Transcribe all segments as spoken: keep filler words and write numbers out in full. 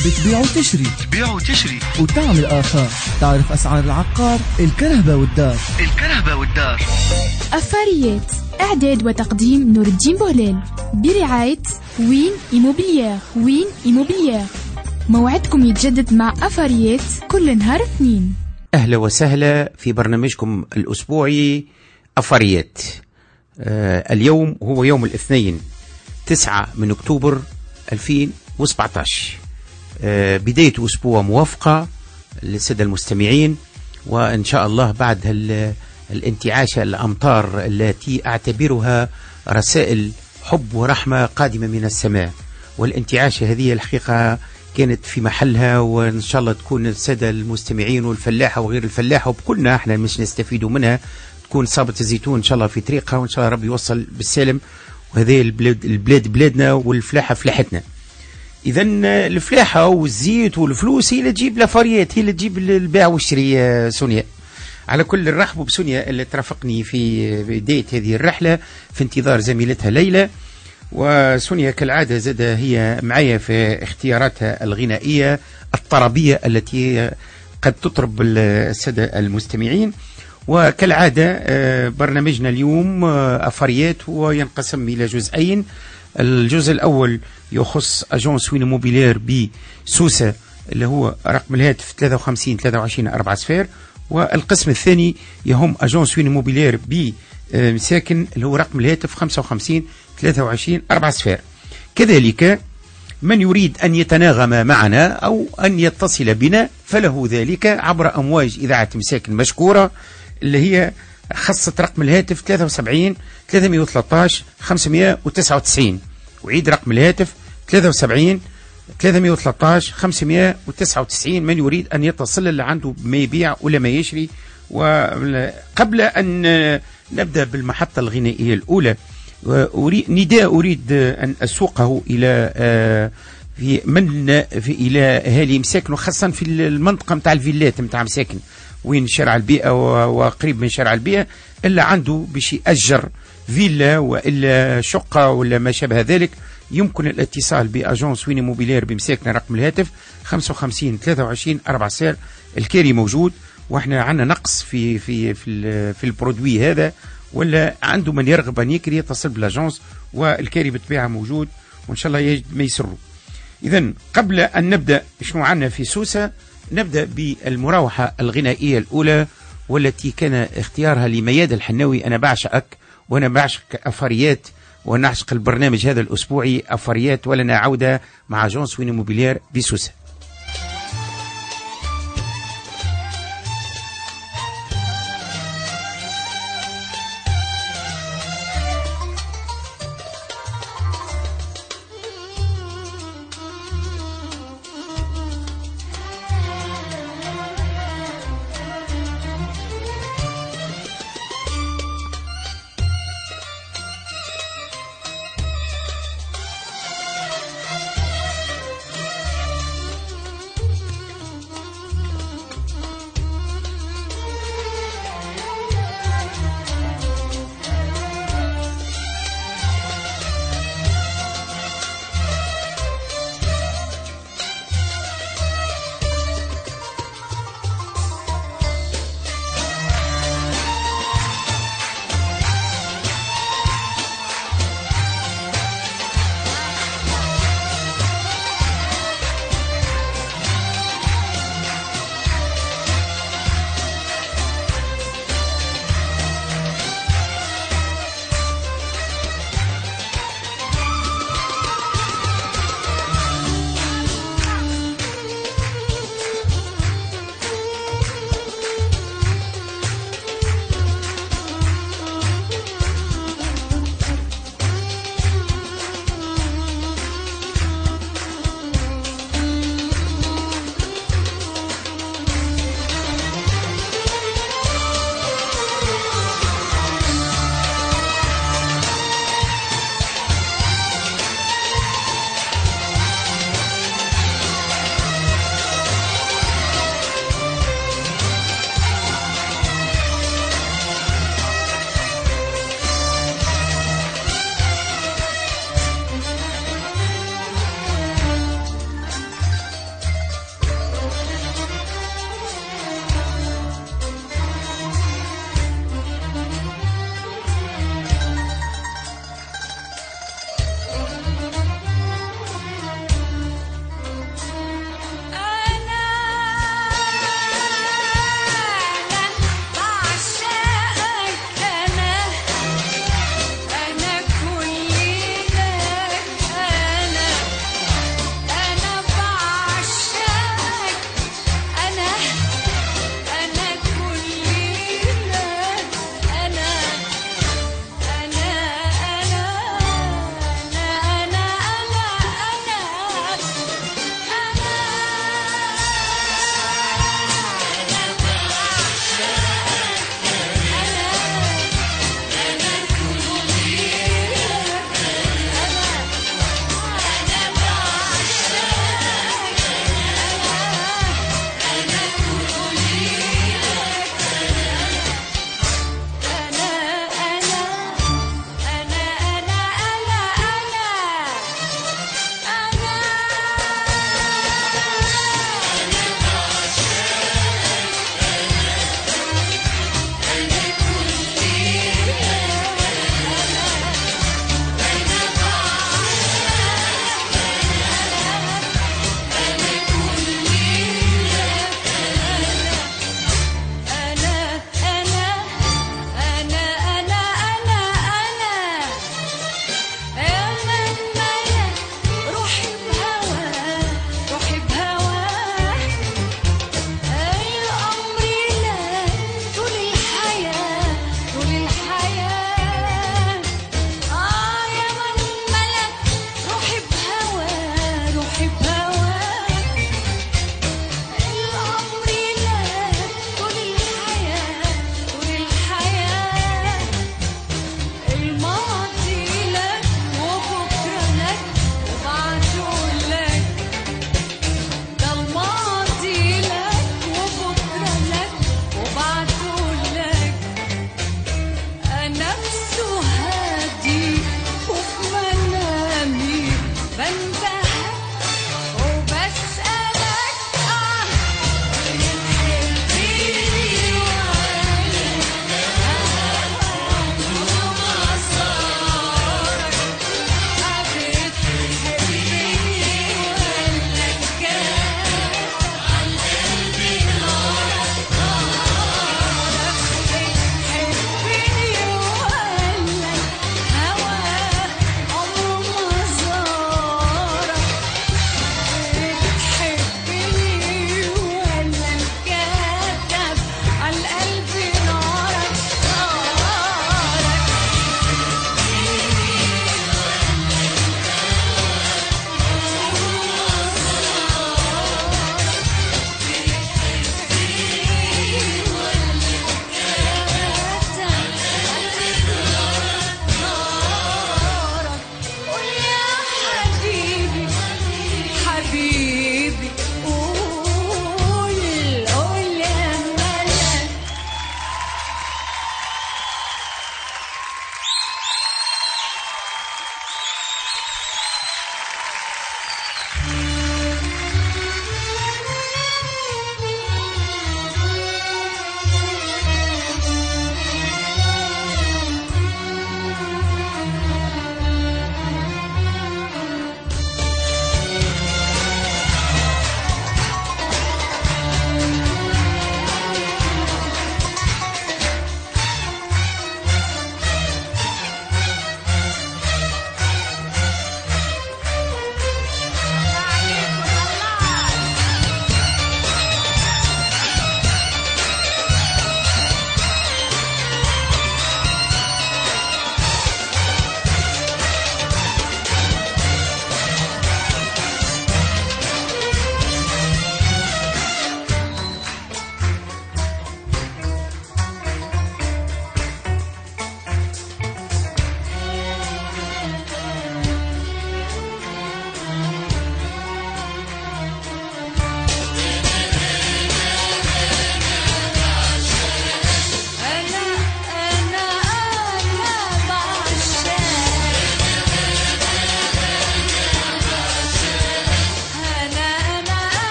تحب تبيع وتشري تبيع وتشري وتعمل آثار، تعرف أسعار العقار، الكرهبة والدار الكرهبة والدار. أفاريات، إعداد وتقديم نور الدين بوليل، برعاية وين إيموبيليير. وين إيموبيليير، موعدكم يتجدد مع أفاريات كل نهار اثنين. أهلا وسهلا في برنامجكم الأسبوعي أفاريات. آه اليوم هو يوم الاثنين تسعة من أكتوبر ألفين وسبعة عشر. آه بداية أسبوع موافقة للسادة المستمعين، وإن شاء الله بعد الانتعاش الأمطار التي أعتبرها رسائل حب ورحمة قادمة من السماء، والانتعاش هذه الحقيقة كانت في محلها، وإن شاء الله تكون السادة المستمعين والفلاحة وغير الفلاحة وبكلنا احنا مش نستفيدوا منها، تكون صابة الزيتون إن شاء الله في طريقها، وإن شاء الله ربي يوصل بالسالم. وهذه البلاد, البلاد بلادنا والفلاحة فلاحتنا. إذا الفلاحة والزيت والفلوس هي اللي تجيب الأفاريات، هي اللي تجيب البيع والشراء. سونيا على كل الرحب بسونيا اللي ترافقني في بداية هذه الرحلة في انتظار زميلتها ليلى. وسونيا كالعادة زاد هي معايا في اختياراتها الغنائية الطربية التي قد تطرب السادة المستمعين. وكالعادة برنامجنا اليوم أفاريات وينقسم إلى جزئين. الجزء الأول يخص أجونس وين موبيلير بسوسة اللي هو رقم الهاتف ثلاثة وخمسين ثلاثة وعشرين أربعة صفر، والقسم الثاني يهم أجونس وين موبيلير بمساكن اللي هو رقم الهاتف خمسة وخمسين ثلاثة وعشرين أربعة صفر. كذلك من يريد أن يتناغم معنا أو أن يتصل بنا فله ذلك عبر أمواج إذاعة مساكن مشكورة اللي هي خاصة رقم الهاتف ثلاثة وسبعين ثلاثمئة وثلاثة عشر خمسمئة وتسعة وتسعين. وعيد رقم الهاتف ثلاثة وسبعين ثلاثمئة وثلاثة عشر خمسمئة وتسعة وتسعين. من يريد أن يتصل اللي عنده ما يبيع ولا ما يشري. وقبل أن نبدأ بالمحطة الغنائية الأولى، أريد نداء أريد أن أسوقه إلى في من في إلى أهالي مساكن، وخاصة في المنطقة متاع الفيلات متاع مساكن وين شارع البيئة وقريب من شارع البيئة، إلا عنده باش يأجر فيلا وإلا شقة ولا ما شابه ذلك، يمكن الاتصال بأجونس وين موبيلير بمساكن رقم الهاتف خمسة وخمسين ثلاثة وعشرين أربعة صفر. الكاري موجود، واحنا عندنا نقص في في في, في البرودوي هذا، ولا عنده من يرغب أن يكري يتصل بالأجونس، والكاري بالطبيعة موجود وإن شاء الله يجد ما يسره. إذن قبل أن نبدأ شنو عنا في سوسة، نبدأ بالمراوحة الغنائية الأولى والتي كان اختيارها لمياد الحناوي. أنا بعشقك وأنا بعشق أفاريات ونعشق البرنامج هذا الأسبوعي أفاريات، ولنا عودة مع أجونس وين موبيلير بسوسة.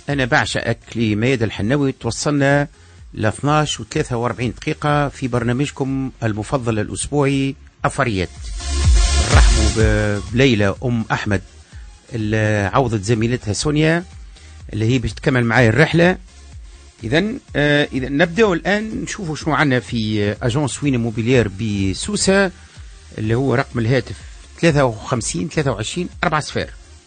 أنا بعشقك لميادة الحناوي. توصلنا ل اثناش وثلاثة وأربعين دقيقة في برنامجكم المفضل الأسبوعي أفريات. رحبوا بليلى أم أحمد اللي عوضت زميلتها سونيا اللي هي باش تكمل معايا الرحلة. إذا آه إذا نبدأ الآن نشوفوا شنو عنا في أجونس وين موبيلير بسوسة اللي هو رقم الهاتف ثلاثة وخمسين ثلاثة وعشرين أربعة صفار.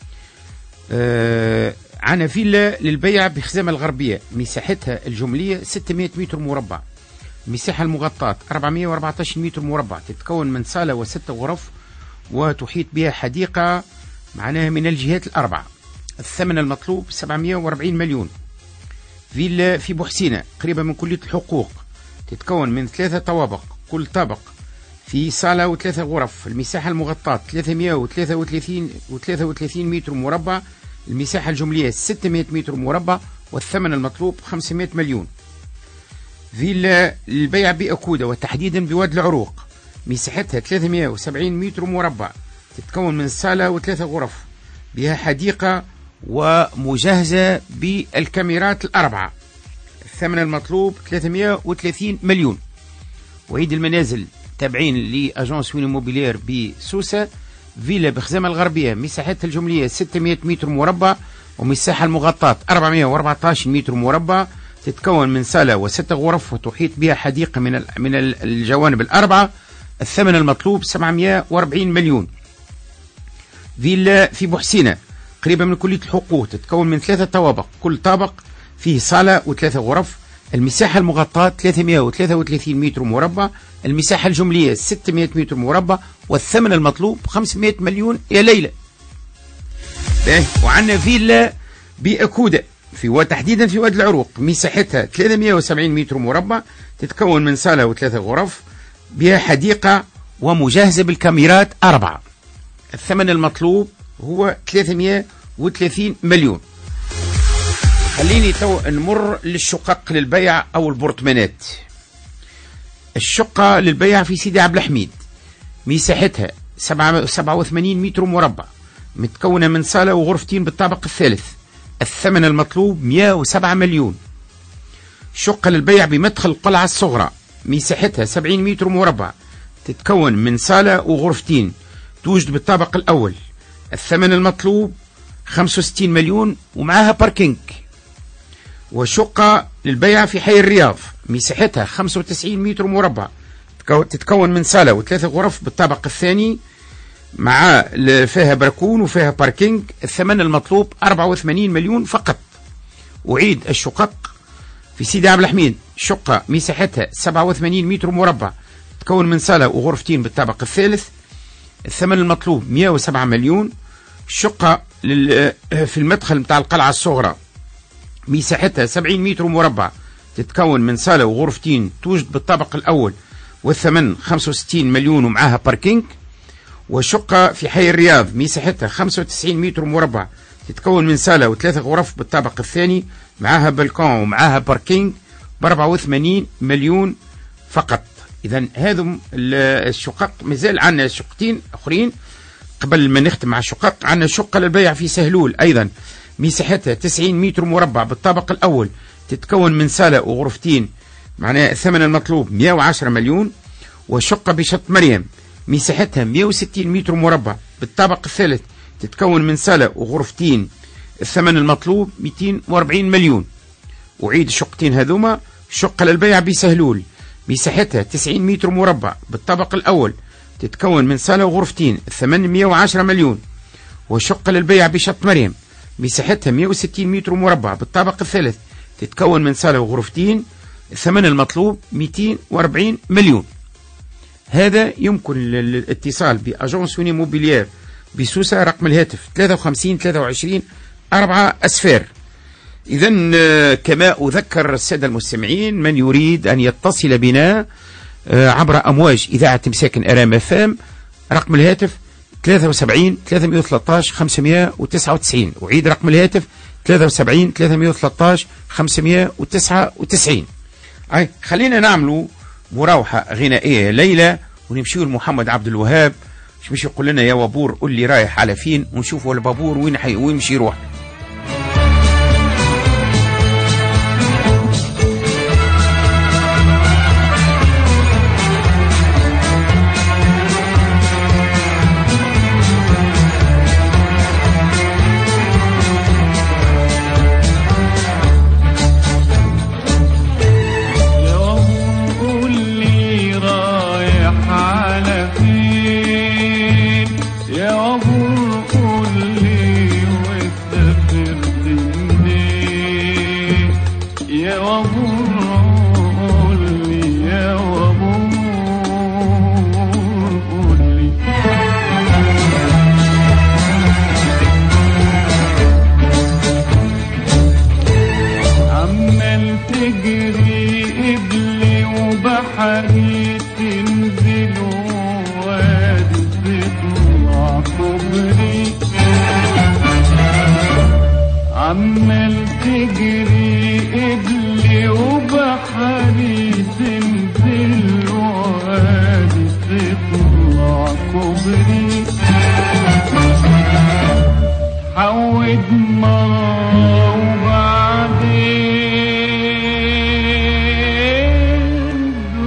آه عنا فيلا للبيع بخزامة الغربية، مساحتها الجملية ستمائة متر مربع، المساحة المغطاة أربعمائة وأربعة عشر متر مربع، تتكون من صالة وست غرف وتحيط بها حديقة معناها من الجهات الأربعة. الثمن المطلوب سبعمائة وأربعين مليون. فيلا في بوحسينة قريبة من كلية الحقوق، تتكون من ثلاثة طوابق، كل طابق في صالة وثلاثة غرف، المساحة المغطاة ثلاثمائة وثلاثة وثلاثين متر مربع، المساحة الجملية ستمائة متر مربع، والثمن المطلوب خمسمائة مليون. فيلا للبيع بأكودة وتحديدا بواد العروق، مساحتها ثلاثمائة وسبعين متر مربع، تتكون من صالة وثلاثة غرف، بها حديقة ومجهزة بالكاميرات الأربعة. الثمن المطلوب ثلاثمائة وثلاثين مليون. وعيد المنازل تابعين لأجونس وين موبيلير بسوسة. فيلا بخزامة الغربية، مساحتها الجملية ستمائة متر مربع، ومساحة المغطاة أربعمائة وأربعة عشر متر مربع، تتكون من صالة وست غرف وتحيط بها حديقة من من الجوانب الأربعة. الثمن المطلوب سبعمائة وأربعين مليون. فيلا في بوحسينة قريبة من كلية الحقوق، تتكون من ثلاثة طوابق، كل طابق فيه صالة وثلاثة غرف، المساحة المغطاة ثلاثمائة وثلاثة وثلاثين متر مربع، المساحة الجملية ستمائة متر مربع، والثمن المطلوب خمسمائة مليون يا ليلى. وعندنا فيلا بأكودة في وتحديدا في واد العروق، مساحتها ثلاثمائة وسبعين متر مربع، تتكون من صالة وثلاثة غرف، بها حديقة ومجهزة بالكاميرات أربعة. الثمن المطلوب هو ثلاثمائة وثلاثين مليون. خليني تو نمر للشقق للبيع أو البورتمانات. الشقة للبيع في سيدي عبد الحميد، مساحتها سبعة وثمانين متر مربع، متكونة من صالة وغرفتين بالطابق الثالث. الثمن المطلوب مائة وسبعة مليون. شقة للبيع بمدخل القلعة الصغرى، مساحتها سبعين متر مربع، تتكون من صالة وغرفتين، توجد بالطابق الأول. الثمن المطلوب خمسة وستين مليون ومعها باركينج. وشقة للبيع في حي الرياض، مساحتها خمسة وتسعين متر مربع، تتكون من صالة وثلاثة غرف بالطابق الثاني، مع فيها بركون وفيها باركينج. الثمن المطلوب أربعة وثمانين مليون فقط. أعيد الشقق في سيدي عبد الحميد، شقة مساحتها سبعة وثمانين متر مربع، تتكون من صالة وغرفتين بالطابق الثالث. الثمن المطلوب مائة وسبعة مليون. شقة في المدخل متاع القلعة الصغرى، مساحتها سبعين متر مربع، تتكون من صالة وغرفتين، توجد بالطابق الأول، والثمن خمسة وستين مليون ومعها باركينج. وشقة في حي الرياض، مساحتها خمسة وتسعين متر مربع، تتكون من صالة وثلاثة غرف بالطابق الثاني، معها بالكون ومعها باركينج، ب أربعة وثمانين مليون فقط. إذا هذم الشقق. مازال عندنا شقتين أخرين قبل ما نختم مع الشقق. عندنا شقة للبيع في سهلول أيضا، مساحتها تسعين متر مربع بالطابق الأول، تتكون من صالة وغرفتين، معناها الثمن المطلوب مائة وعشرة مليون. وشقة بشط مريم، مساحتها مائة وستين متر مربع بالطابق الثالث، تتكون من صالة وغرفتين، الثمن المطلوب مئتين وأربعين مليون. أعيد الشقتين هذوما. شقة للبيع بسهلول، مساحتها تسعين متر مربع بالطابق الأول، تتكون من صالة وغرفتين، الثمن مائة وعشرة مليون. وشقة للبيع بشط مريم، مساحتها مائة وستين متر مربع بالطابق الثالث، تتكون من صالة وغرفتين، الثمن المطلوب مئتين وأربعين مليون. هذا يمكن الاتصال بأجونس وين موبيلير بسوسة، رقم الهاتف ثلاثة وخمسين ثلاثة وعشرين أربعة أصفار. إذا كما أذكر السادة المستمعين، من يريد أن يتصل بنا عبر أمواج إذاعة مساكن آرام أفام، رقم الهاتف ثلاثة وسبعين ثلاثمائة وثلاثة عشر خمسمائة وتسعة وتسعين. أعيد رقم الهاتف ثلاثة وسبعين ثلاثمائة وثلاثة عشر خمسمائة وتسعة وتسعين. أي خلينا نعملوا مراوحة غنائية ليلة ونمشيو لمحمد عبد الوهاب، مش يقول لنا يا وابور قول لي رايح على فين، ونشوفوا البابور وين حي وين مشي يروح. عمال تجري قبلي وبحري تنزل وادي تطلع كوبري حود مرة وبعدين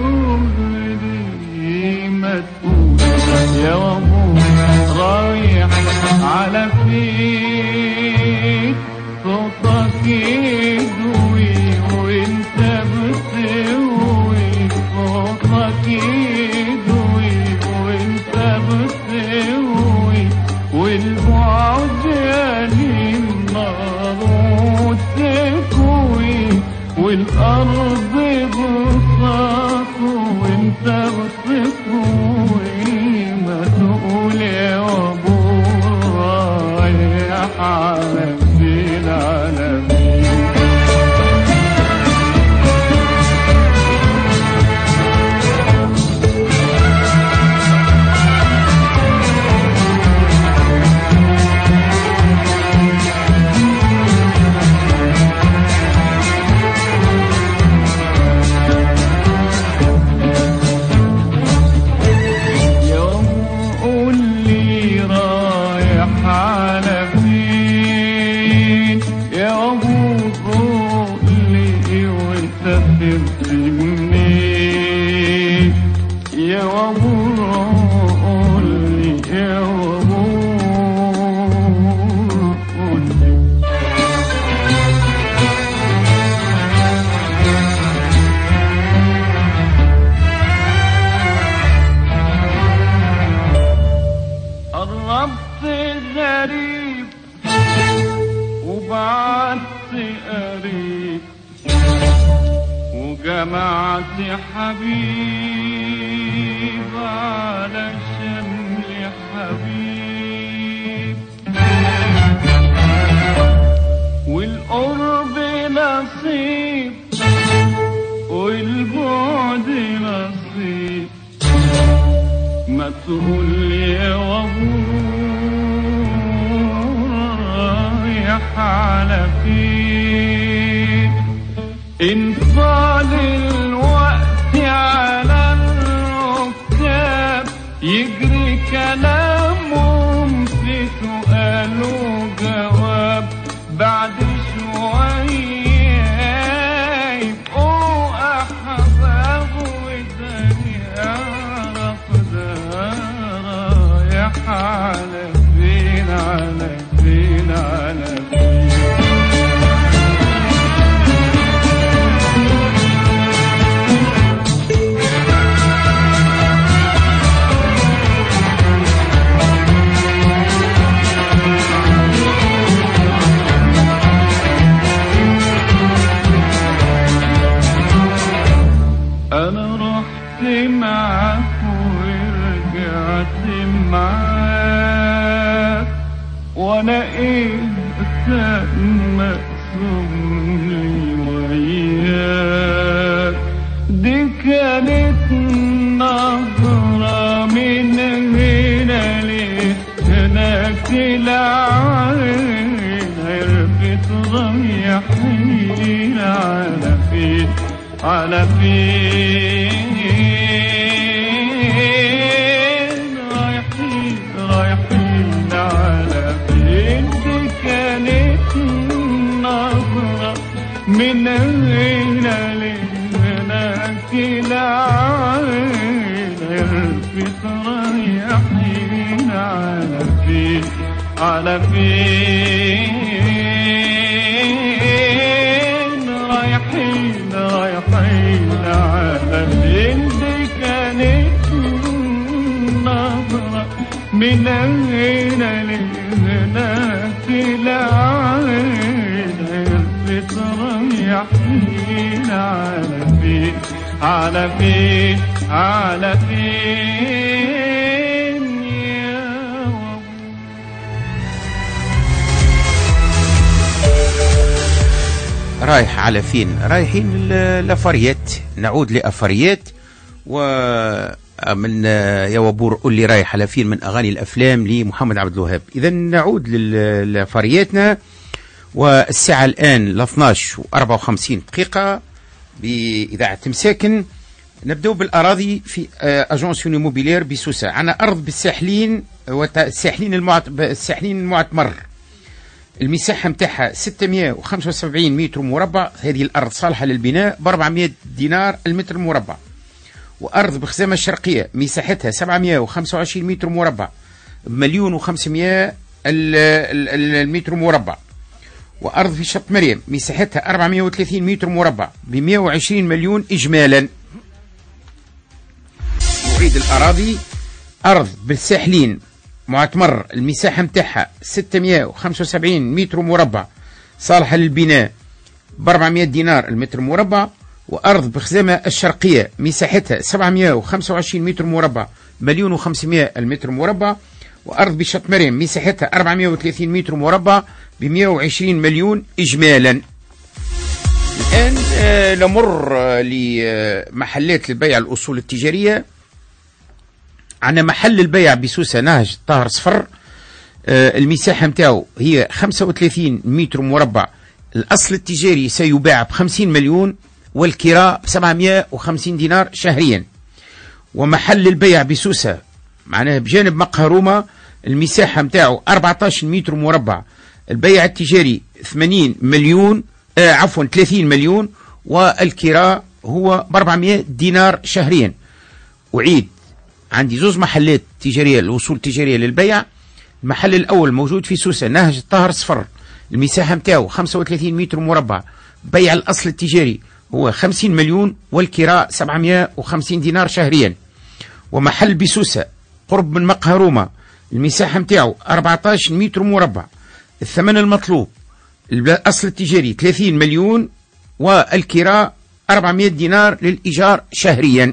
دغري ما تقول يا أبو رايح على فين صوتك يدوي وانت بتسوي صوتك يدوي وانت بتسوي والبعد يلي النار وتكوي والأرض بساط وانت بتكوي ما تقول يا أبو رايح على فين على فين جمعت حبيب على شمل حبيب والقرب نصيب والبعد نصيب ما تقول يا أبو رايح على فين انفال الوقت على الركاب يجري كلامهم في سؤال وجواب بعد شوية يبقوا أحباب وتاني أعرف ده رايح على فين على فين على فين أنا رحت معاك ورجعت معاك وأنا إيه كان مقسوم لي وياك دي كانت نظرة من هنا لهناك العين عرفت رايحين على فين على فين رايحين رايحين على فين دي كانت نظرة من هنا لهناك العين عرفت رايحين على فين على فين رايحين رايحين على فين دي كانت نظرة من هنا لهناك العين عرفت رايحين على فين على فين على فين يا رايح على فين؟ رايحين لأفريات. نعود لأفريات ومن يا وبور قول لي رايح على فين من أغاني الأفلام لمحمد عبد الوهاب. إذا نعود لأفرياتنا والساعة الآن اثناش وأربعة وخمسين دقيقة بإذاعة مساكن. نبدأ بالأراضي في أجونس إيموبيلير بسوسة. عنا أرض بالساحلين والساحلين المعت... الساحلين المعتمر، المساحة متاعها ستمائة وخمسة وسبعين متر مربع. هذه الأرض صالحة للبناء ب أربعمائة دينار المتر المربع. وأرض بخزامة الشرقية مساحتها سبعمائة وخمسة وعشرين متر مربع بمليون وخمسمائة المتر مربع. وأرض في شط مريم مساحتها أربعمائة وثلاثين متر مربع بمائة وعشرين مليون إجمالا. نعيد الأراضي. أرض بالساحلين معتمر، المساحة متاعها ستمائة وخمسة وسبعين متر مربع صالحة للبناء ب أربعمائة دينار المتر مربع. وأرض بخزامة الشرقية مساحتها سبعمائة وخمسة وعشرين متر مربع مليون وخمسمائة المتر مربع. وأرض بشط مريم مساحتها أربعمائة وثلاثين متر مربع ب مائة وعشرين مليون إجمالا. الآن آه نمر آه لمحلات البيع الأصول التجارية. عندنا محل البيع بسوسة نهج طاهر صفر، آه المساحة متاعه هي خمسة وثلاثين متر مربع. الأصل التجاري سيباع بخمسين مليون والكراء بسبعمائة وخمسين دينار شهريا. ومحل البيع بسوسة معناها بجانب مقهى روما، المساحة متاعه أربعة عشر متر مربع، البيع التجاري ثمانين مليون آه عفوا ثلاثين مليون، والكراء هو ب أربعمائة دينار شهريا. أعيد، عندي زوز محلات تجارية الوصول التجارية للبيع. المحل الأول موجود في سوسة نهج الطاهر صفر، المساحة متاعه خمسة وثلاثين متر مربع، بيع الأصل التجاري هو خمسين مليون والكراء سبعمائة وخمسين دينار شهريا. ومحل بسوسة قرب من مقهى روما، المساحة متاعه أربعة عشر متر مربع، الثمن المطلوب الأصل التجاري ثلاثين مليون والكراء أربعمائة دينار للإيجار شهريا.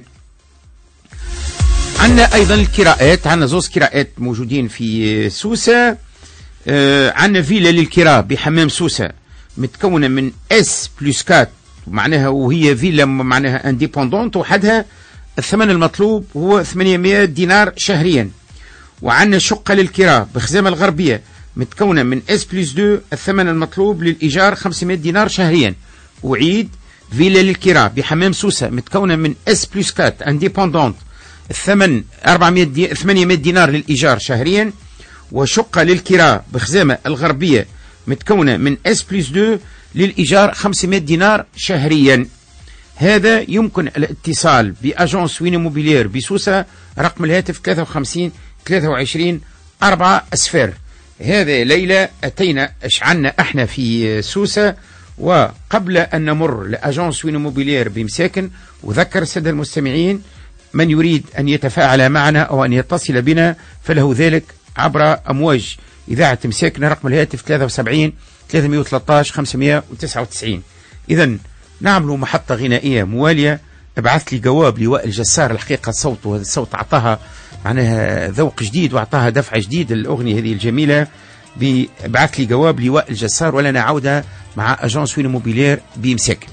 عندنا أيضا الكراءات، عندنا زوز كراءات موجودين في سوسة. آه عندنا فيلا للكراء بحمام سوسة متكونة من اس بلس كات، معناها وهي فيلا معناها انديبوندونت وحدها. الثمن المطلوب هو ثمانمائة دينار شهريا. وعندنا شقة للكراء بخزامة الغربية متكونة من اس بلس دو، الثمن المطلوب للإيجار خمسمائة دينار شهريا. أعيد، فيلا للكراء بحمام سوسة متكونة من اس بلس كات انديبوندونت، الثمن أربعمائة ثمانمائة دينار للإيجار شهريا. وشقة للكراء بخزامة الغربية متكونة من اس بلس دو للإيجار خمسمائة دينار شهريا. هذا يمكن الاتصال بأجونس إيموبيلير بسوسة، رقم الهاتف ثلاثة وخمسين ثلاثة وعشرين أربعة أصفار. هذا ليلة أتينا أشعلنا احنا في سوسة. وقبل أن نمر لأجونس إيموبيلير بمساكن، وذكر السادة المستمعين من يريد أن يتفاعل معنا أو أن يتصل بنا فله ذلك عبر أمواج إذاعة مساكن، رقم الهاتف ثلاثة وسبعين ثلاثمائة وثلاثة عشر خمسمائة وتسعة وتسعين. إذن نعمل محطة غنائية موالية. ابعث لي جواب لواء الجسار، الحقيقة صوته وهذا الصوت أعطاها معناها ذوق جديد وأعطاها دفع جديد الأغنية هذه الجميلة. ابعث لي جواب لواء الجسار ولنا عودة مع أجونس إيموبيلير بمساكن.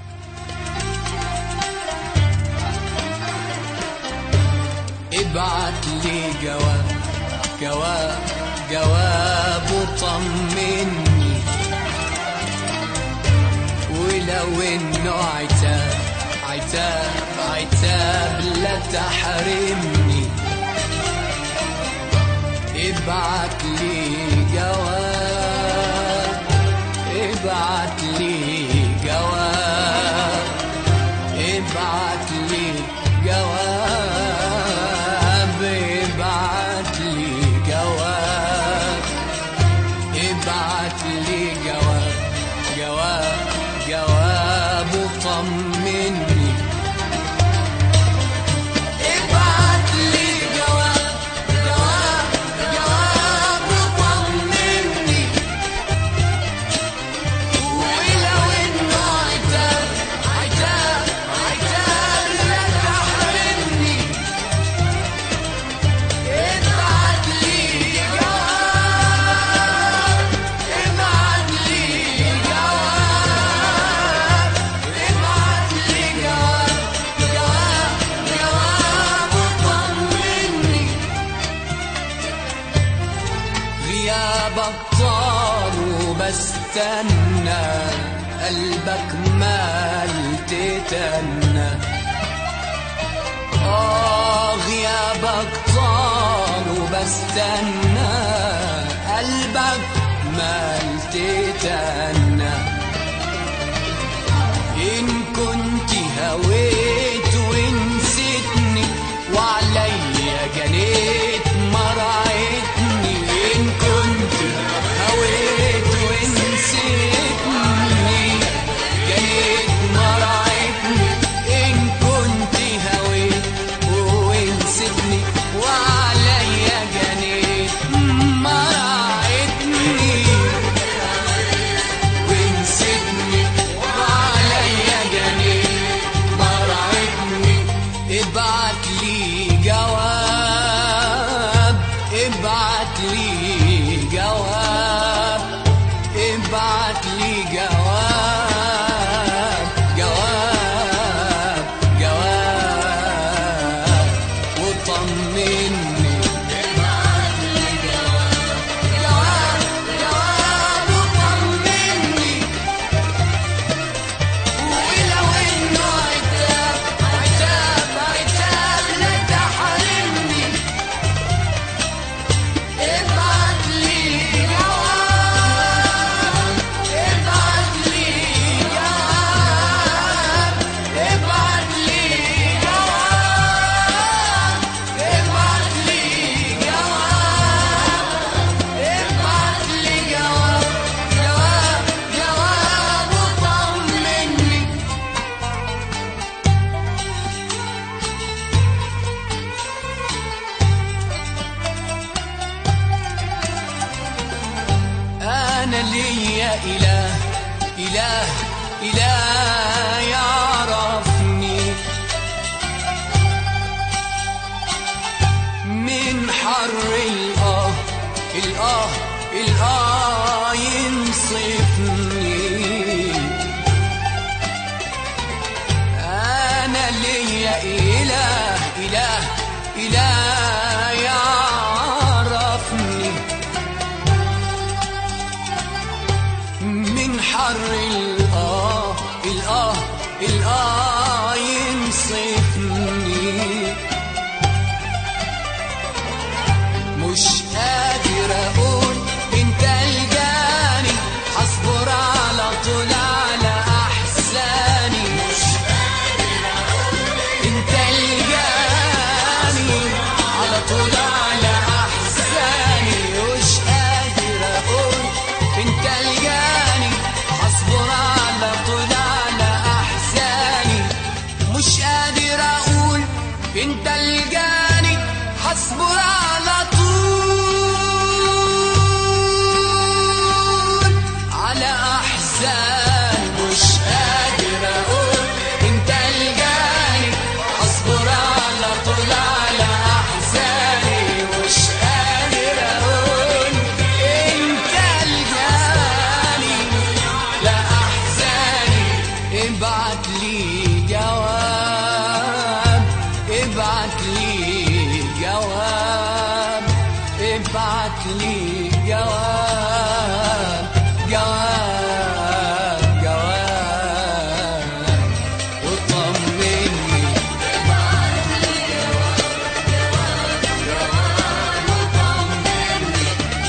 ابعت لي جواب جواب جواب وطمني، ولو انه عتاب عتاب عتاب لا تحرمني. ابعت لي جواب ابعت لي جواب ابعت لي جواب ابعت لي جواب ابعت لي جواب جواب جواب وطمني. ابعت لي جواب جواب جواب وطمني، ولو انه عتاب عتاب عتاب لا تحرمني. ابعت لي جواب ابعت لي جواب ابعت لي جواب جواب جواب وطمني. غيابك طال وبستنى قلبك مال تتنى. آه غيابك طال وبستنى قلبك مال تتنى. إن كنت هويت ونسيتني وعليا جنيت مرعتني. إن كنت هويت ونسيتني جنيت مرعتني. إن كنت هويت ونسيتني وعليا جنيت مرعتني. ونسيتني وعليا جنيت مرعتني. ابعت لي جواب ابعت لي جواب ابعت لي جواب جواب جواب وطمني. ابعت لي جواب جواب جواب وطمني. ولو انه عتاب عتاب عتاب لا تحرمني. ابعت لي جواب ابعت لي جواب ابعت لي جواب ابعت لي جواب ابعت لي جواب جواب جواب وطمني. أنا ليا إله إله إله يعرفني. من حر الآه الآه الآه ينصفني. أنا ليا إله إله إله يعرفني. من حر الآه الآه الآه ينصفني. مش قادر أقول أنت الجاني هصبر على طول على أحزاني. مش قادر أقول أنت الجاني على طول على أحزاني. مش قادر أقول أنت الجاني هصبر على طول على أحزاني. مش قادر أقول أنت الجاني هصبر على طول على أحزان. مش قادر أقول أنت الجاني هصبر على طول على أحزاني. مش قادر أقول أنت الجاني لا أحزاني. ابعت لي جواب ابعت لي جواب ابعت لي جواب جواب جواب وطمني. ابعت لي جواب جواب وطمني.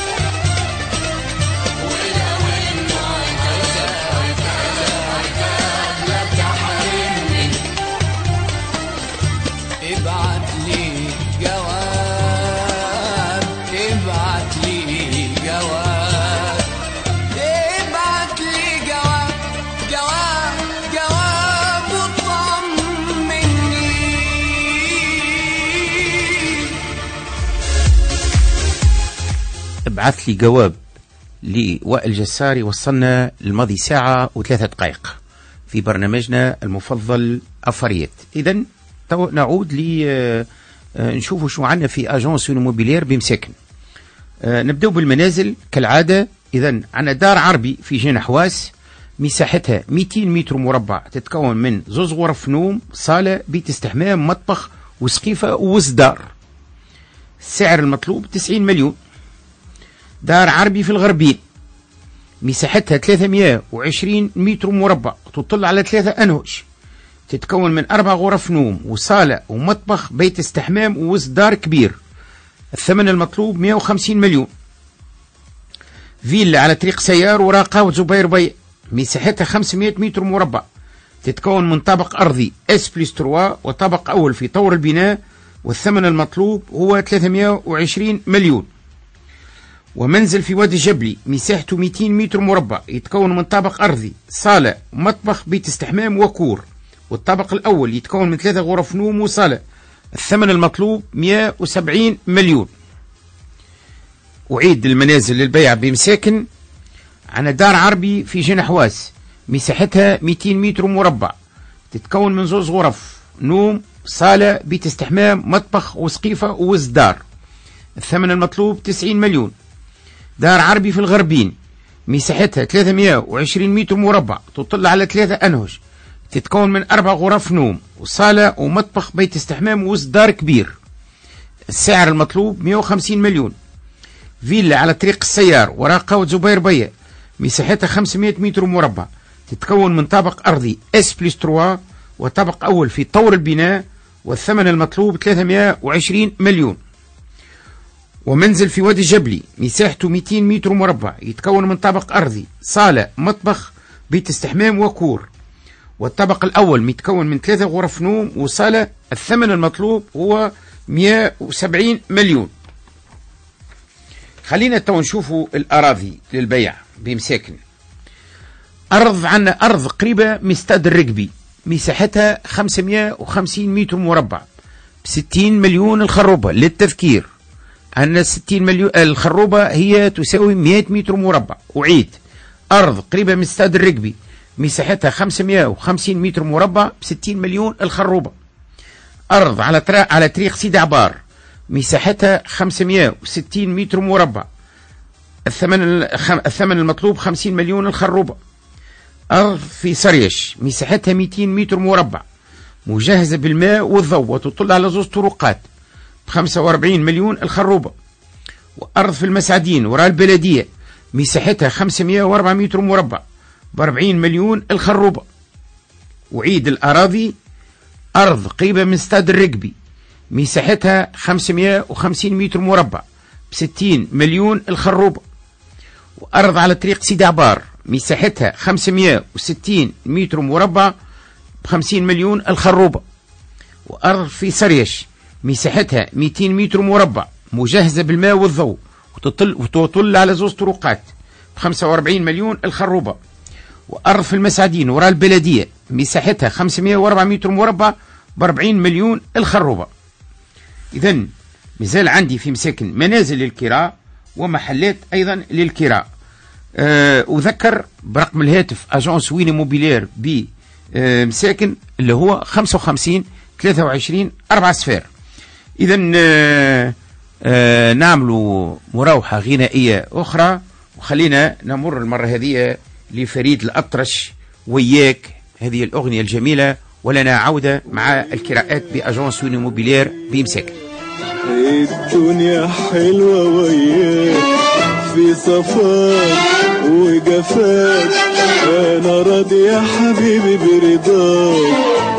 ولو انه عتاب عتاب لا تحرمني. ابعت لي جواب ابعت لي جواب ابعت لي جواب جواب جواب وطمني. ابعث لي جواب لوائل جساري. وصلنا الماضي ساعة وثلاثة دقائق في برنامجنا المفضل أفريت. إذن نعود لي نشوفوا شو عنا في أجانس إيموبيلير بمساكن. نبدأ بالمنازل كالعادة. إذن عنا دار عربي في جنة حواس، مساحتها مئتين متر مربع، تتكون من زوز غرف نوم، صالة، بيت استحمام، مطبخ وسقيفة وصدار. السعر المطلوب تسعين مليون. دار عربي في الغربين، مساحتها ثلاثمائة وعشرين متر مربع، تطل على ثلاثة أنهش، تتكون من أربع غرف نوم وصالة ومطبخ بيت استحمام ووسط كبير. الثمن المطلوب مئة وخمسين مليون. فيلا على طريق سيار وراء قهوة زبير بيع، مساحتها خمسمائة متر مربع، تتكون من طابق أرضي اس بلس ثلاثة وطابق أول في طور البناء، والثمن المطلوب هو ثلاثمائة وعشرين مليون. ومنزل في وادي الجبلي مساحته مئتين متر مربع، يتكون من طابق أرضي، صالة ومطبخ بيت استحمام وكور، والطابق الأول يتكون من ثلاثة غرف نوم وصالة. الثمن المطلوب مئة وسبعين مليون. أعيد المنازل للبيع بمساكن. عنا دار عربي في جنحواس، مساحتها مئتين متر مربع، تتكون من زوز غرف نوم، صالة بيت استحمام مطبخ وسقيفة ووسط دار. الثمن المطلوب تسعين مليون. دار عربي في الغربين، مساحتها ثلاثمائة وعشرين متر مربع، تطل على ثلاثة أنهش، تتكون من أربع غرف نوم وصالة ومطبخ بيت استحمام ووسط دار كبير. السعر المطلوب مئة وخمسين مليون. فيلا على طريق السيار وراء قهوة زبير بيع، مساحتها خمسمائة متر مربع، تتكون من طابق أرضي اس بلس ثلاثة وطابق أول في طور البناء، والثمن المطلوب ثلاثمائة وعشرين مليون. ومنزل في وادي الجبلي مساحته مئتين متر مربع، يتكون من طابق أرضي، صالة مطبخ بيت استحمام وكور، والطابق الأول متكون من ثلاثة غرف نوم وصالة. الثمن المطلوب هو مئة وسبعين مليون. خلينا تو نشوفوا الأراضي للبيع بمساكن. أرض عنا أرض قريبة من استاد الرقبي، مساحتها خمسمائة وخمسين متر مربع بستين مليون الخروبة. للتذكير عنا ستين مليون الخروبة هي تساوي مئة متر مربع. أعيد، أرض قريبة من استاد الرقبي، مساحتها خمسمائة وخمسين متر مربع بستين مليون الخروبة. أرض على على طريق سيدي عبار، مساحتها خمسمائة وستين متر مربع، الثمن الثمن المطلوب خمسين مليون الخروبة. أرض في سريش، مساحتها مئتين متر مربع، مجهزة بالماء والضوء، وتطل على زوج طرقات بخمسة وأربعين مليون الخروبة. وأرض في المسعدين وراء البلدية، مساحتها خمسمائة وأربعة متر مربع بأربعين مليون الخروبة. أعيد الأراضي. أرض قريبة من استاد الرقبي، مساحتها خمسمائة وخمسين متر مربع بستين مليون الخروبة. وأرض على طريق سيدي عبار، مساحتها خمسمائة وستين متر مربع بخمسين مليون الخروبة. وأرض في سريش، مساحتها مئتين متر مربع، مجهزة بالماء والضوء، وتطل, وتطل على زوج طرقات بخمسة وأربعين مليون الخروبة. وأرض في المسعدين وراء البلدية، مساحتها خمسمائة وأربعة متر مربع بأربعين مليون الخروبة. إذن مازال عندي في مساكن منازل للكراء ومحلات أيضا للكراء. أه أذكر برقم الهاتف أجونس وين موبيلير بمساكن اللي هو خمسة وخمسين ثلاثة وعشرين أربعة صفار. إذن أه أه نعملوا مراوحة غنائية أخرى، وخلينا نمر المرة هذه لفريد الأطرش وياك هذه الأغنية الجميلة، ولنا عودة مع الكراءات بأجونس وين موبيلير بمساكن. الدنيا حلوة وياك في صفاك وجفاك، أنا راضي يا حبيبي برضاك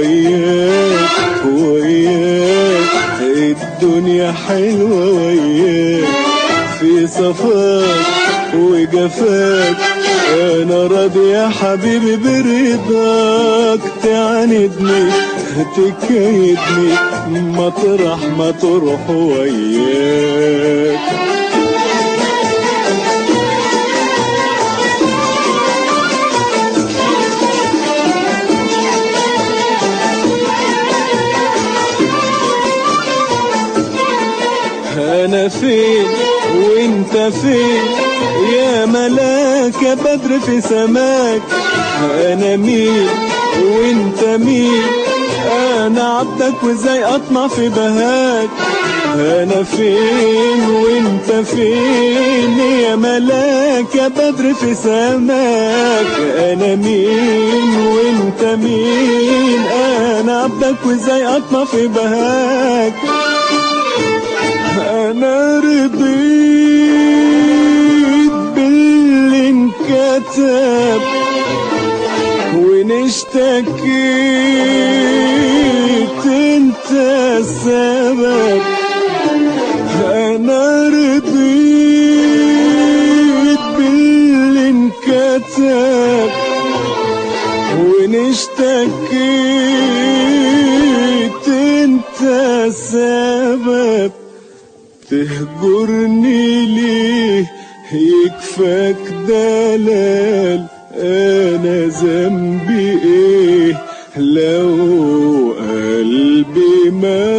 وياك وياك. الدنيا حلوة وياك في صفاك وجفاك، أنا راضي يا حبيبي برضاك. تعاندني تكيدني مطرح ما تروح وياك. أنا فين وانت فين يا ملاك يا بدر في سماك؟ أنا مين وانت مين؟ أنا عبدك وازاي أطمع في بهاك؟ أنا فين وانت فين يا ملاك يا بدر في سماك؟ أنا مين وانت مين؟ أنا عبدك وازاي أطمع في بهاك؟ أنا رضيت باللي انت اشتكيت انت السبب، انا رضيت باللي انكتب، وان اشتكيت انت السبب، تهجرني ليه يكفاك دلال، انا ذنبي ايه لو قلبي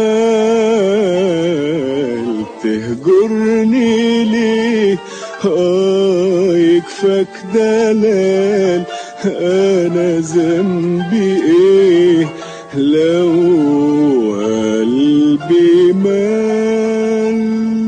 مال، تهجرني ليه اه يكفاك دلال، انا ذنبي ايه لو قلبي مال،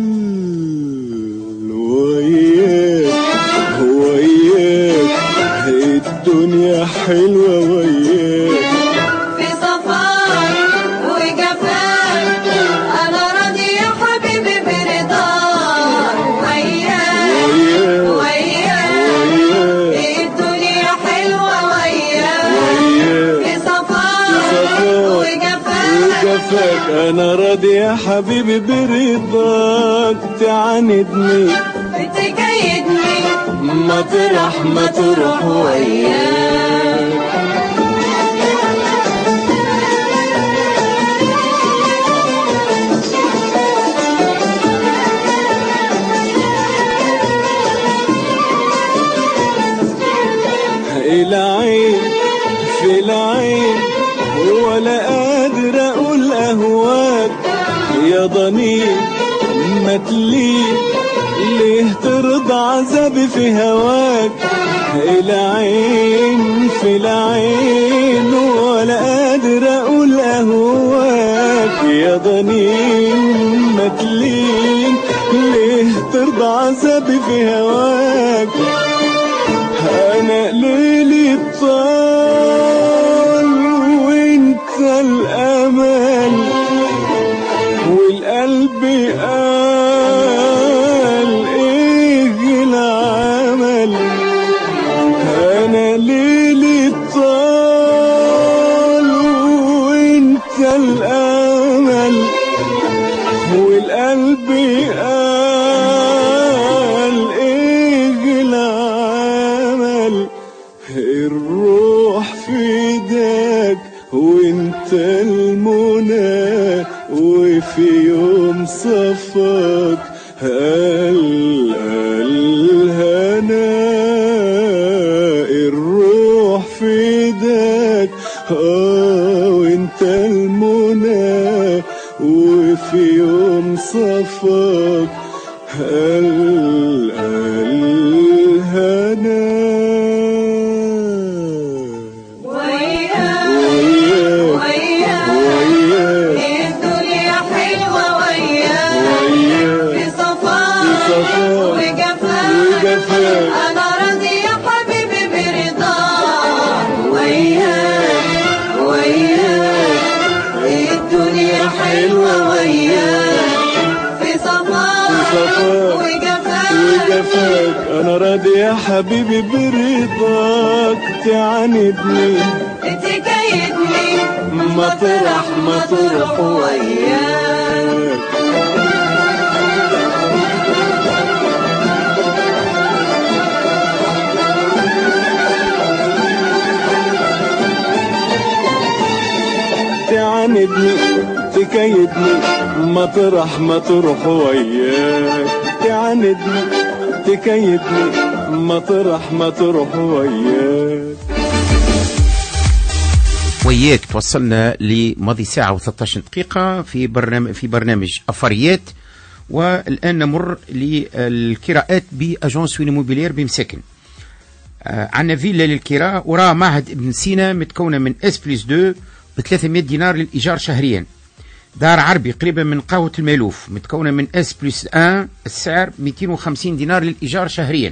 وياك وياك الدنيا حلوة وياك، في صفاك وجفاك انا راضي يا حبيبي برضاك، وياك وياك الدنيا حلوة وياك، في صفاك وجفاك انا راضي يا حبيبي برضاك، تعاندني تكيدني مطرح ما تروح وياك. العين في العين ولا قادر اقول اهواك، يا ضنين ما تلين ليه ترضى عذابي في هواك، العين في العين ولا قادر اقول اهواك، يا ضنين ما تلين ليه ترضى عذابي في هواك، انا ليلي طال وانت الامل، والقلب قال ايه العمل، انا ليلي طال وانت الامل، والقلب قال ايه العمل، الروح في ايدك وانت المنى، وفي يوم صفاك الهنا، الروح في ايدك اه وانت المنى، وفي يوم صفاك الهنا، انا راضي يا حبيبي برضاك، وياك وياك الدنيا حلوة وياك، في صفاك وجفاك انا راضي يا حبيبي برضاك، تعاندني تكيدني مطرح ما تروح وياك. تعاندني تكيدني مطرح ما تروح وياك، تعاندني تكيدني مطرح ما تروح وياك. وياك توصلنا لماضي ساعة وثلاثة عشر دقيقة في برنامج في برنامج أفاريات، والآن نمر للكراءات بأجونس وينيموبيلير بمساكن. آه عندنا فيلا للكراء وراء معهد ابن سينا متكونة من اس بلس دو ب ثلاثمائة دينار للإيجار شهريا. دار عربي قريبة من قهوة المالوف متكونة من اس بلس واحد، السعر مئتين وخمسين دينار للإيجار شهريا.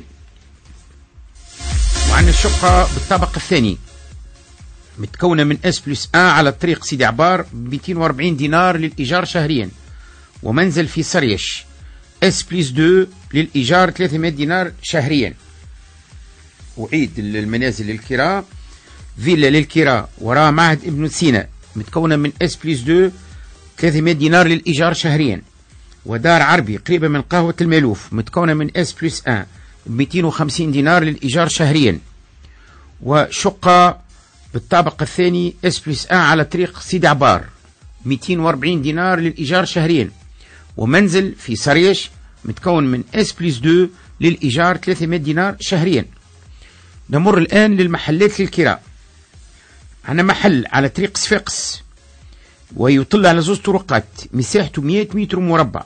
وعندنا الشقة بالطابق الثاني متكونة من اس بلس واحد على طريق سيدي عبار ب مئتين وأربعين دينار للإيجار شهريا. ومنزل في سريش اس بلس اثنين للإيجار ثلاثمائة دينار شهريا. أعيد المنازل للكراء فيلا للكراء وراء معهد ابن سينا متكونة من اس بلس اثنين ثلاثمائة دينار للإيجار شهريا. ودار عربي قريبة من قهوة المالوف متكونة من اس بلس واحد مئتين وخمسين دينار للإيجار شهريا. وشقة بالطابق الثاني اس بلس واحد على طريق سيدي عبار مئتين وأربعين دينار للإيجار شهريا. ومنزل في سريش متكون من اس بلس اثنين للإيجار ثلاثمائة دينار شهريا. نمر الآن للمحلات للكراء. عندنا محل على طريق صفاقس ويطل على زوج طرقات مساحته مئة متر مربع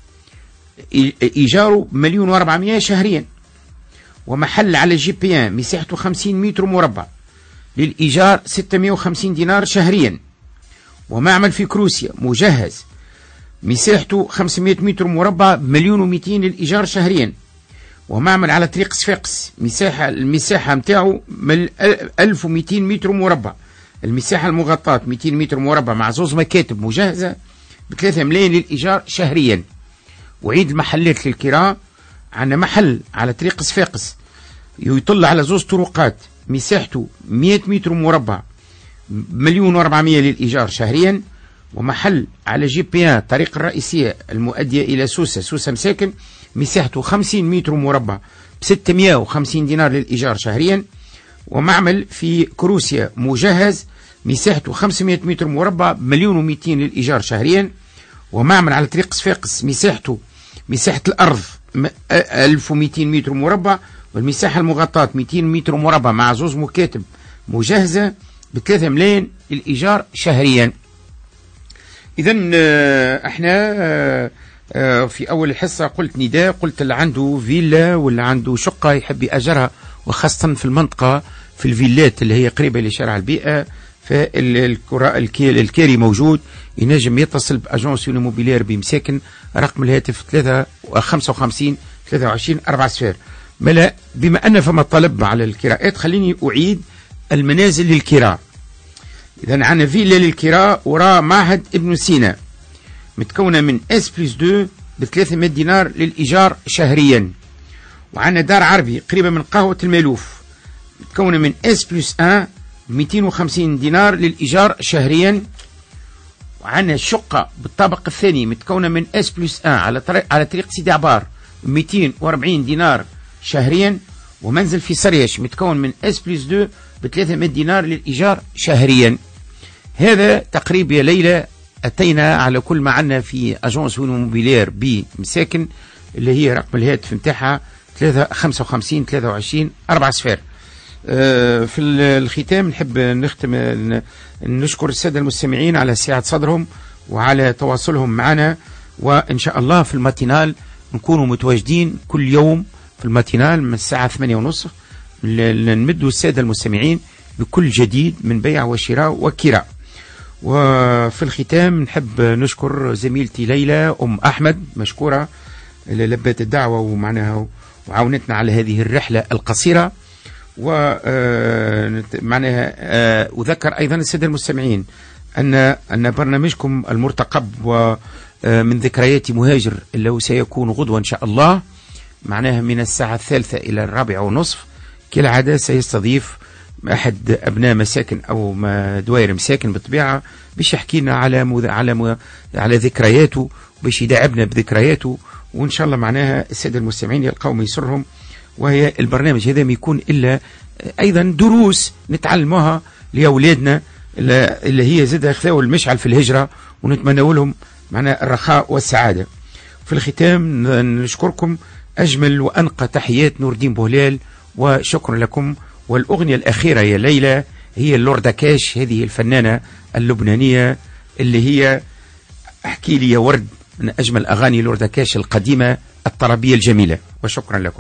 إيجاره مليون وأربعمائة شهريا. ومحل على جي بي ان مساحته خمسين متر مربع للإيجار ستمائة وخمسين دينار شهريا. ومعمل في كروسيا مجهز مساحته خمسمائة متر مربع مليون ومئتين للإيجار شهريا. ومعمل على طريق صفاقس مساحة المساحة متاعه ألف ومئتين متر مربع، المساحة المغطاة مئتين متر مربع مع زوز مكاتب مجهزة بثلاثة ملايين للإيجار شهريا. وعيد المحلات للكراء. عندنا محل على طريق صفاقس يطل على زوز طرقات مساحته مئة متر مربع مليون وأربعمائة للإيجار شهريا. ومحل على جي بي ان طريق الرئيسية المؤدية إلى سوسة سوسة مساكن مساحته خمسين متر مربع بستمائة وخمسين دينار للإيجار شهريا. ومعمل في كروسيا مجهز مساحته خمسمائة متر مربع مليون ومئتين للإيجار شهريا. ومعمل على طريق صفاقس مساحته مساحة الأرض ألف ومئتين متر مربع والمساحة المغطاة مئتين متر مربع مع زوز مكاتب مجهزة بثلاثة ملايين للإيجار شهريا. إذن احنا في أول الحصة قلت نداء، قلت اللي عنده فيلا واللي عنده شقة يحب يأجرها وخاصة في المنطقة في الفيلات اللي هي قريبة لشارع البيئة، فالكاري موجود ينجم يتصل بأجونس إيموبيلير بمساكن رقم الهاتف ثلاثة خمسة وخمسين ثلاثة وعشرين أربعة صفر. ملا بما أن فما طلب على الكراءات خليني أعيد المنازل للكراء. إذا عندنا فيلا للكراء وراء معهد ابن سينا متكونة من اس بلس اثنين بثلاثمائة دينار للإيجار شهريا. وعندنا دار عربي قريبة من قهوة المالوف متكونة من اس بلس واحد مئتين وخمسين دينار للإيجار شهريا. وعندنا شقة بالطابق الثاني متكونة من اس بلس واحد على طريق على طريق سيدي عبار مئتين وأربعين دينار شهريا. ومنزل في سريش متكون من اس بلس اثنين بثلاثمائة دينار للإيجار شهريا. هذا تقريبا يا ليلى أتينا على كل ما عندنا في أجونس إيموبيلير بمساكن اللي هي رقم الهاتف نتاعها ثلاثة خمسة وخمسين ثلاثة وعشرين أربعة صفر. أه في الختام نحب نختم نشكر السادة المستمعين على سعة صدرهم وعلى تواصلهم معنا. وإن شاء الله في الماتينال نكونوا متواجدين كل يوم في الماتينال من الساعة ثمانية ونصف نمدوا السادة المستمعين بكل جديد من بيع وشراء وكراء. وفي الختام نحب نشكر زميلتي ليلى أم أحمد مشكورة اللي لبت الدعوة ومعناها وعاونتنا على هذه الرحلة القصيرة. ومعناها أذكر أيضا السادة المستمعين أن أن برنامجكم المرتقب ومن ذكريات مهاجر اللي سيكون غدوة إن شاء الله معناها من الساعة الثالثة إلى الرابعة ونصف كالعادة سيستضيف أحد أبناء مساكن أو دوائر مساكن بالطبيعة باش يحكي لنا على مذ... على م... على ذكرياته باش يداعبنا بذكرياته. وإن شاء الله معناها السادة المستمعين يلقوا ما يسرهم. وهي البرنامج هذا ما يكون إلا أيضا دروس نتعلمها لأولادنا اللي هي زادة خذاو المشعل في الهجرة ونتمنى لهم معناها الرخاء والسعادة. في الختام نشكركم أجمل وأنقى تحيات نور الدين بوهلال وشكرا لكم. والأغنية الأخيرة يا ليلى هي اللوردكاش هذه الفنانة اللبنانية اللي هي أحكي لي يا ورد من أجمل أغاني لوردكاش القديمة الطربية الجميلة. وشكرا لكم.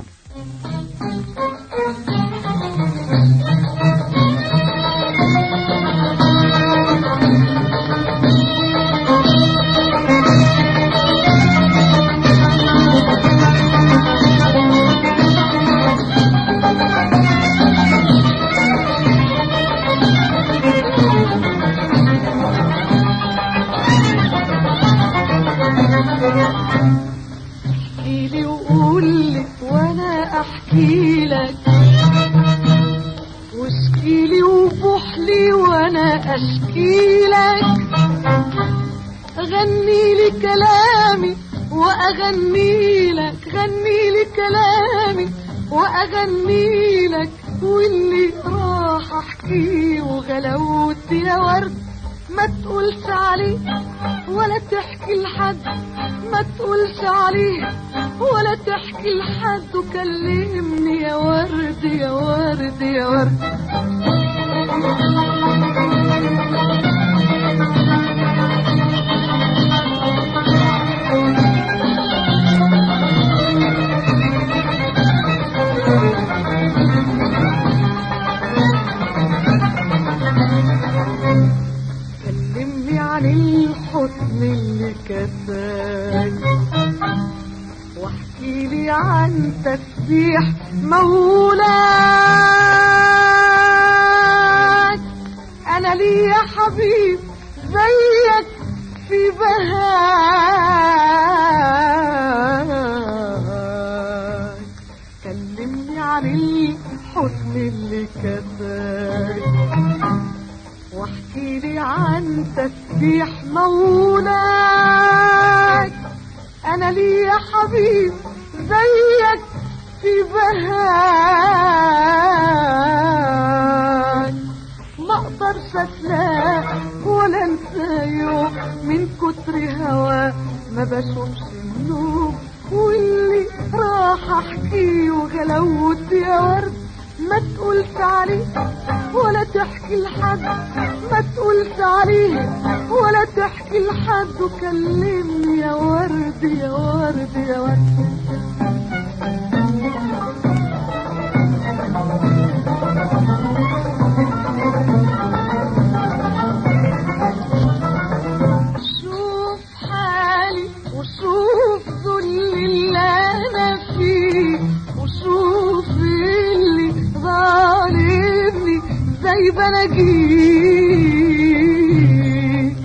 واشكيلي وبحكي افرح لي وانا اشكي لك، غني لي كلامي واغني لك، غني لي كلامي واغني لك، واللي راح احكيه وغلوت يا ورد ما تقولش عليه ولا تحكي لحد، ما تقولش عليه ولا تحكي لحد، وكلمني يا ورد يا ورد يا ورد. كلمني عن الحسن اللي كفاك، واحكي لي عن تسبيح مولاك. انا لي يا حبيب زيك في بهاك، كلمني عن الحسن اللي كفاك، واحكي لي عن تسبيح مولاك. انا لي يا حبيب زيك في بهاك، ما اقدرش اتلاقى ولا انسى يوم من كتر هوا ما بشوفش النوم، واللي راح احكيه وغلوت يا ورد ما تقولش عليه ولا تحكي لحد، ما تقولش عليه ولا تحكي لحد، وكلمني يا ورد يا ورد يا ورد. شوف حالي وشوف ذل اللي انا فيه، وشوف اللي ظالمني زي بناجيك.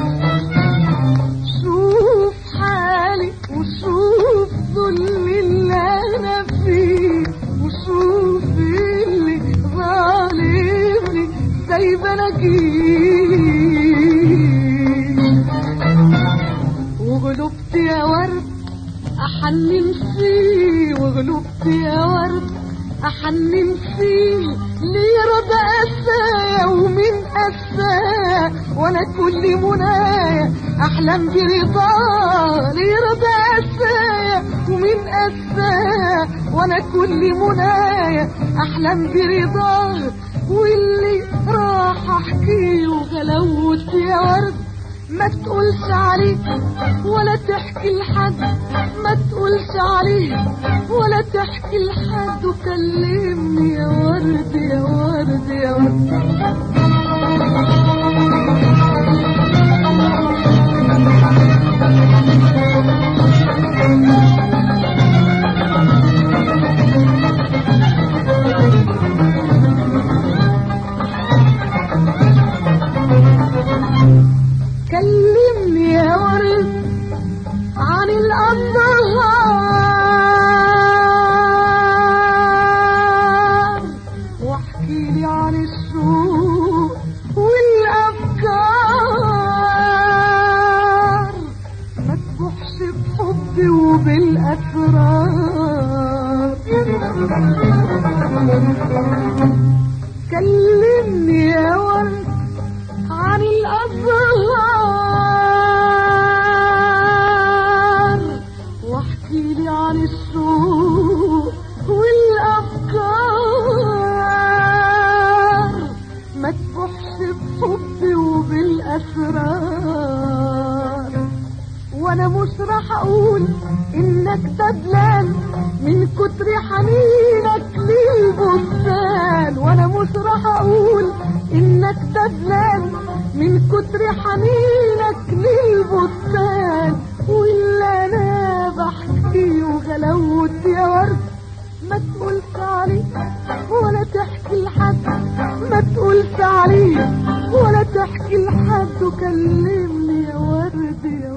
شوف حالي وشوف ذل اللي انا فيه، وشوف اللي ظالمني زي بناجيك. وغلبت يا ورد احنن فيه، وغلبت يا ورد احنن فيه، ليه رضا اسايا ومن اسايا وانا كل منايا احلم برضاه. ليه رضا اسايا ومن اسايا وانا كل منايا احلم برضاه، واللي راح احكيه وغلوت يا ورد ما تقولش عليه ولا تحكي لحد، ما تقولش عليه ولا تحكي لحد، وكلمني يا ورد يا ورد يا ورد. كلمني يا ورد عن الأنهار، واحكي لي عن السوق والأفكار، ما تبحش بحبي وبالأسرار. كلمني يا ورد عن الأزهار، واحكي لي عن السوق والأفكار، ما تبحش بحبي وبالأسرار. وانا مش راح اقول انك دبلان من كتر حنينك للبستان، وانا مش راح اقول انك دبلان من كتر حنينك للبستان، واللي انا بحكي وغلوت يا ورد ما تقولش عليه ولا تحكي لحد، ما تقولش عليه ولا تحكي لحد، وكلمني يا ورد يا ورد.